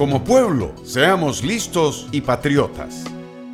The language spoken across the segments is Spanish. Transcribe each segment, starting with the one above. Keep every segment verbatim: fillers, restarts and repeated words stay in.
Como pueblo, seamos listos y patriotas.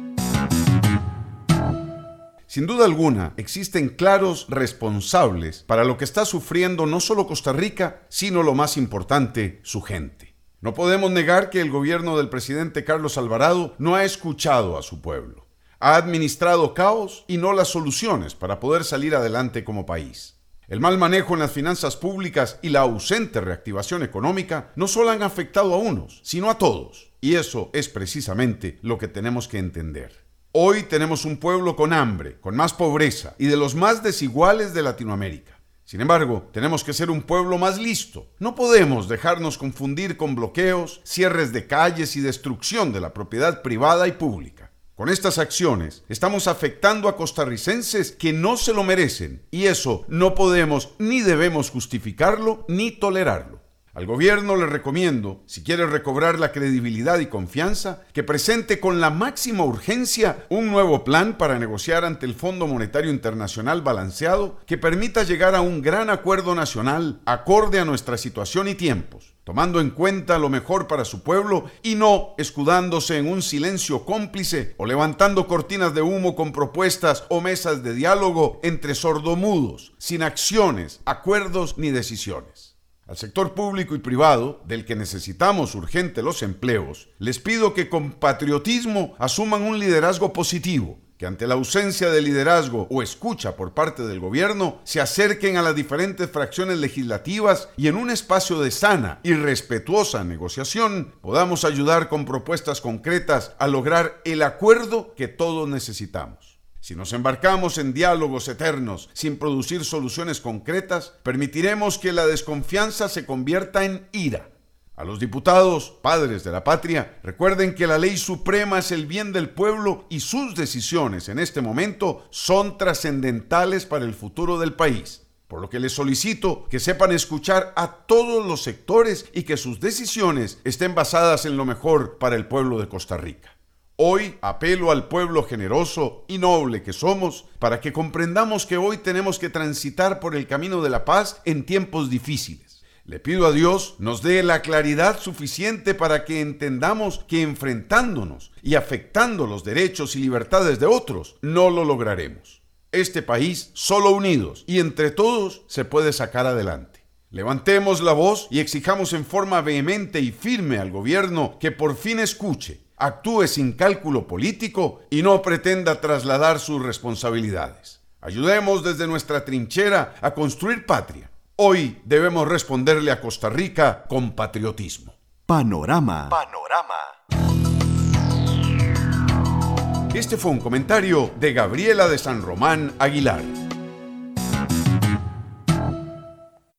Sin duda alguna, existen claros responsables para lo que está sufriendo no solo Costa Rica, sino lo más importante, su gente. No podemos negar que el gobierno del presidente Carlos Alvarado no ha escuchado a su pueblo. Ha administrado caos y no las soluciones para poder salir adelante como país. El mal manejo en las finanzas públicas y la ausente reactivación económica no solo han afectado a unos, sino a todos. Y eso es precisamente lo que tenemos que entender. Hoy tenemos un pueblo con hambre, con más pobreza y de los más desiguales de Latinoamérica. Sin embargo, tenemos que ser un pueblo más listo. No podemos dejarnos confundir con bloqueos, cierres de calles y destrucción de la propiedad privada y pública. Con estas acciones estamos afectando a costarricenses que no se lo merecen y eso no podemos ni debemos justificarlo ni tolerarlo. Al gobierno le recomiendo, si quiere recobrar la credibilidad y confianza, que presente con la máxima urgencia un nuevo plan para negociar ante el Fondo Monetario Internacional balanceado que permita llegar a un gran acuerdo nacional acorde a nuestra situación y tiempos, tomando en cuenta lo mejor para su pueblo y no escudándose en un silencio cómplice o levantando cortinas de humo con propuestas o mesas de diálogo entre sordomudos, sin acciones, acuerdos ni decisiones. Al sector público y privado, del que necesitamos urgente los empleos, les pido que con patriotismo asuman un liderazgo positivo, que ante la ausencia de liderazgo o escucha por parte del gobierno, se acerquen a las diferentes fracciones legislativas y en un espacio de sana y respetuosa negociación podamos ayudar con propuestas concretas a lograr el acuerdo que todos necesitamos. Si nos embarcamos en diálogos eternos sin producir soluciones concretas, permitiremos que la desconfianza se convierta en ira. A los diputados, padres de la patria, recuerden que la ley suprema es el bien del pueblo y sus decisiones en este momento son trascendentales para el futuro del país. Por lo que les solicito que sepan escuchar a todos los sectores y que sus decisiones estén basadas en lo mejor para el pueblo de Costa Rica. Hoy apelo al pueblo generoso y noble que somos para que comprendamos que hoy tenemos que transitar por el camino de la paz en tiempos difíciles. Le pido a Dios nos dé la claridad suficiente para que entendamos que enfrentándonos y afectando los derechos y libertades de otros, no lo lograremos. Este país, solo unidos y entre todos, se puede sacar adelante. Levantemos la voz y exijamos en forma vehemente y firme al gobierno que por fin escuche, actúe sin cálculo político y no pretenda trasladar sus responsabilidades. Ayudemos desde nuestra trinchera a construir patria. Hoy debemos responderle a Costa Rica con patriotismo. Panorama. Panorama. Este fue un comentario de Gabriela de San Román Aguilar.